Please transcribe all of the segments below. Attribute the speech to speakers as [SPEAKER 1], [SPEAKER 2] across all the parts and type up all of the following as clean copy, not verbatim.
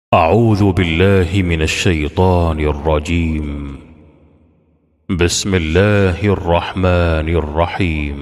[SPEAKER 1] أعوذ بالله من الشيطان الرجيم. بسم الله الرحمن الرحيم.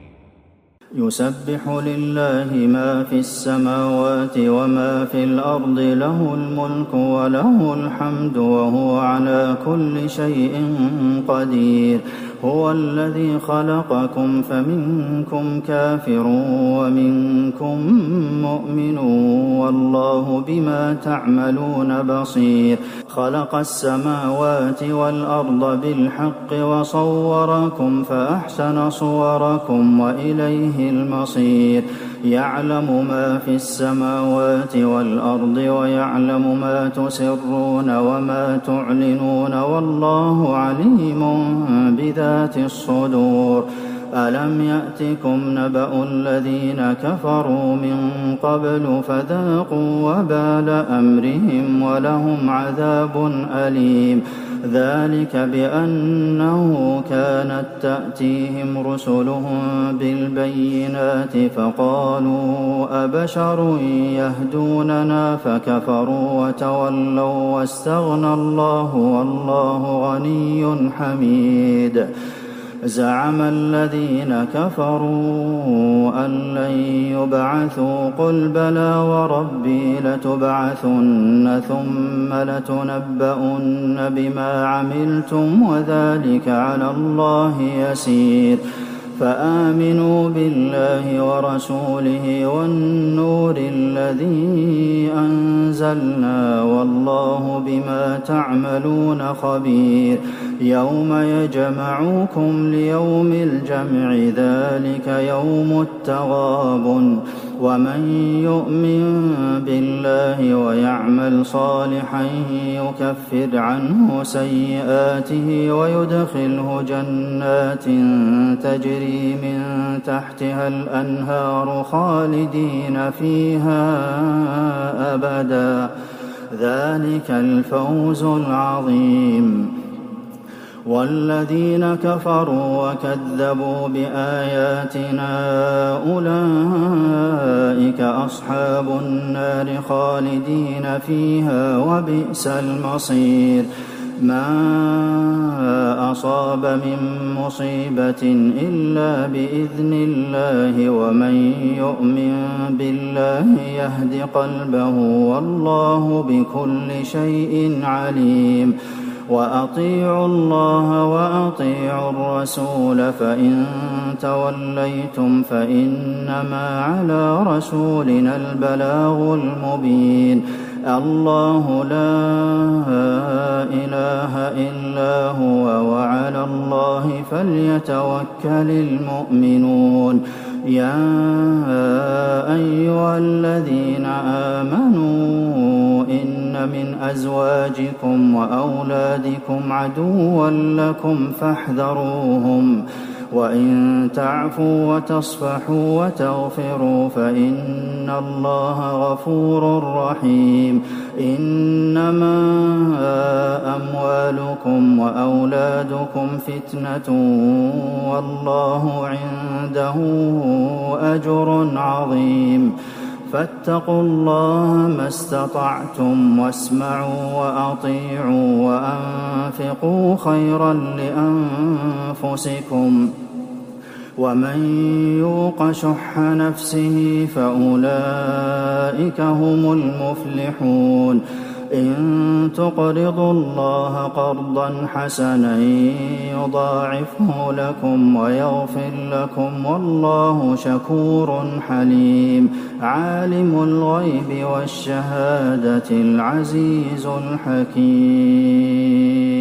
[SPEAKER 2] يسبح لله ما في السماوات وما في الأرض، له الملك وله الحمد وهو على كل شيء قدير. هو الذي خلقكم فمنكم كافر ومنكم مؤمن، والله بما تعملون بصير. خلق السماوات والأرض بالحق وصوركم فأحسن صوركم وإليه المصير. يعلم ما في السماوات والأرض ويعلم ما تسرون وما تعلنون، والله عليم بذات الصدور. ألم يأتكم نبأ الذين كفروا من قبل فذاقوا وبال أمرهم ولهم عذاب أليم. ذلك بأنه كانت تأتيهم رسلهم بالبينات فقالوا أبشر يهدوننا فكفروا وتولوا واستغنى الله والله غني حميد. زعم الذين كفروا أن لن يبعثوا قل بلى وربي لتبعثن ثم لتنبؤن بما عملتم وذلك على الله يسير. فآمنوا بالله ورسوله والنور الذي أنزلنا والله بما تعملون خبير. يوم يجمعكم ليوم الجمع ذلك يوم التغابن. ومن يؤمن بالله ويعمل صالحا يكفر عنه سيئاته ويدخله جنات تجري من تحتها الأنهار خالدين فيها أبدا. ذلك الفوز العظيم. والذين كفروا وكذبوا بآياتنا أولئك أصحاب النار خالدين فيها وبئس المصير. ما أصاب من مصيبة إلا بإذن الله ومن يؤمن بالله يهد قلبه والله بكل شيء عليم. وأطيعوا الله وأطيعوا الرسول فإن توليتم فإنما على رسولنا البلاغ المبين. الله لا إله إلا هو وعلى الله فليتوكل المؤمنون. يا أيها الذين آمنوا إن من أزواجكم وأولادكم عدوا لكم فاحذروهم، وإن تعفوا وتصفحوا وتغفروا فإن الله غفور رحيم. إنما أموالكم وأولادكم فتنة والله عنده أجر عظيم. فاتقوا الله ما استطعتم واسمعوا وأطيعوا وأنفقوا خيرا لأنفسكم. ومن يوق شح نفسه فأولئك هم المفلحون. إن تقرضوا الله قرضا حسنا يضاعفه لكم ويغفر لكم والله شكور حليم. عالم الغيب والشهادة العزيز الحكيم.